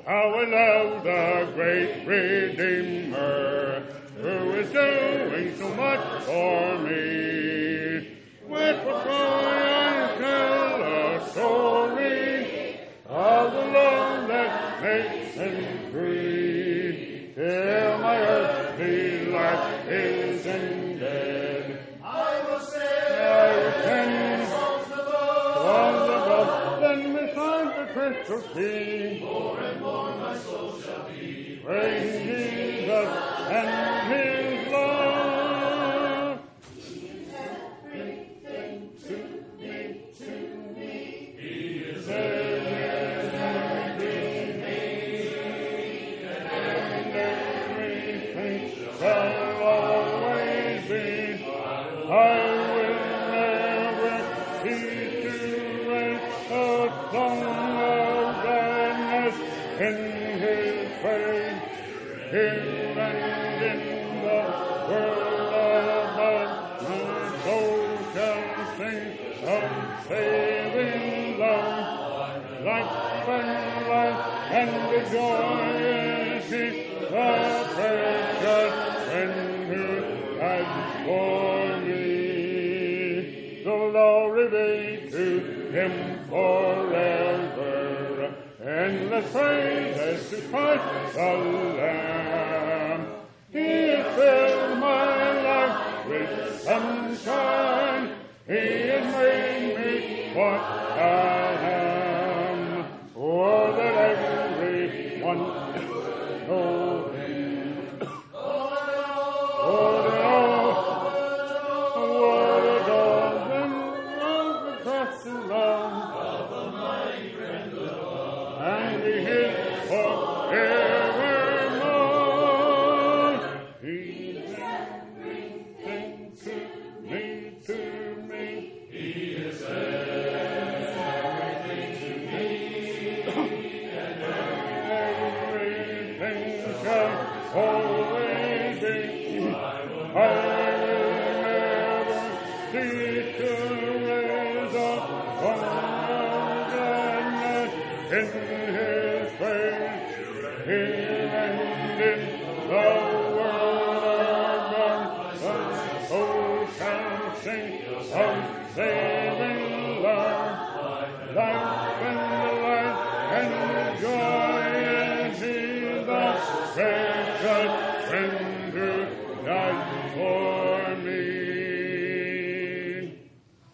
How I love the great Redeemer, who is doing so much for me. With what joy I tell a story of the love that makes him free. Till my earthly life is ended, I will sing songs above, then beside the crystal sea, more and more my soul shall be praising Jesus and his love. He is everything to me. He is everything and everything shall always be. I will never cease to raise a song of gladness in his praise. Here and in the world above, my soul shall sing of saving love. Life and life and the joy is he, the precious friend who has for me. Glory be to him forever. Endless praises to Christ the Lamb. He has filled my life with sunshine. He has made me what I am. Oh, that everyone know him. Oh, that all what a golden love the cross and love. And he is forevermore. He is everything to me. He is everything to me. And everything shall always be. I will never cease to raise up song of gladness in his praise.